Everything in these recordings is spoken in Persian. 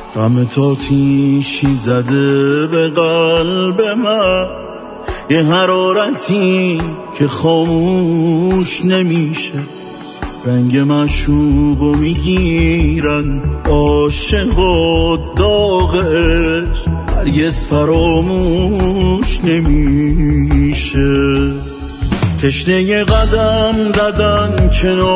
غمت آتیشی زده به قلب من، یه حرارتی که خاموش نمیشه. رنگ معشوقو میگیرن عاشق و داغش، هرگز فراموش نمیشه. تشنه قدم زدن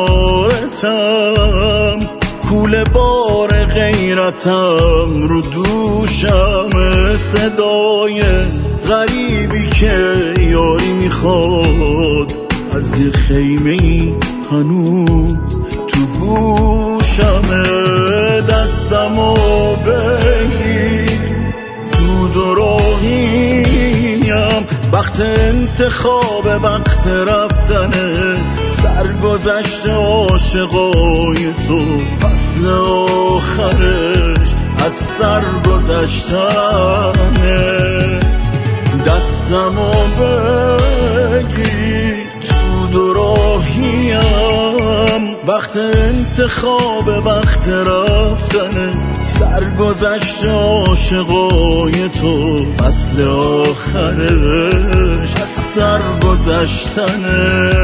کنارتم، کوله بار غیرتم رو دوشم، صدای غریبی که یاری میخواد از یه خیمه‌ای هنوز تو گوشم. دستمو بگیر دود و راهیم، وقت انتخاب وقت رفتنه، سرگذشت عاشقای تو فصل آخرش از سر گذشتنه. دستمو بگیر دود و راهیم، وقت انتخاب وقت رفتنه، سرگذشت عاشقای تو فصل آخرش از سر گذشتنه.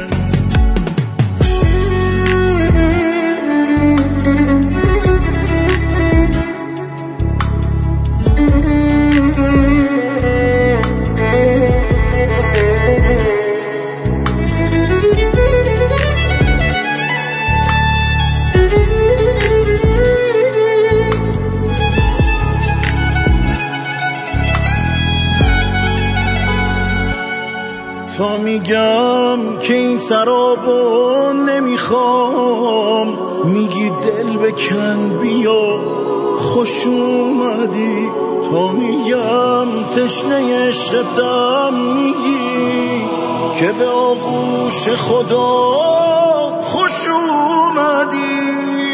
تا میگم که این سرابو نمیخوام، میگی دل بکن بیا خوش اومدی. تا میگم تشنه عشقتم، میگی که به آغوش خدا خوش اومدی.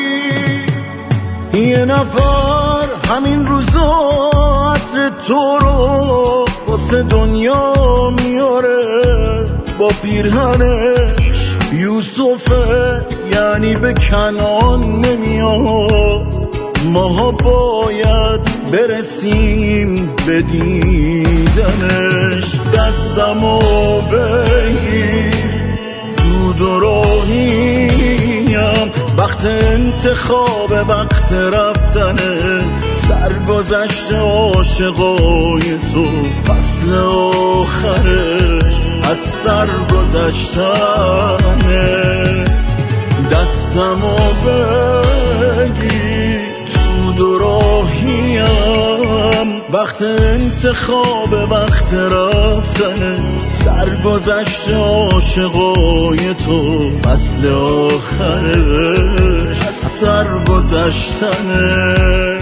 یه نفر همین روزا عطر تو رو واسه دنیا میاره، با پیرهنش یوسفه یعنی به کنعان نمیاد. ماها باید برسیم به دیدنش. دستمو بگیر دود و راهیم، وقت انتخاب وقت رفتنه، سرگذشت عاشقای تو فصل آخرش از سر گذشتنه. دستمو بگیر دود و راهیم، وقت انتخاب وقت رفتنه، سرگذشت عاشقای تو فصل آخرش از سر گذشتنه.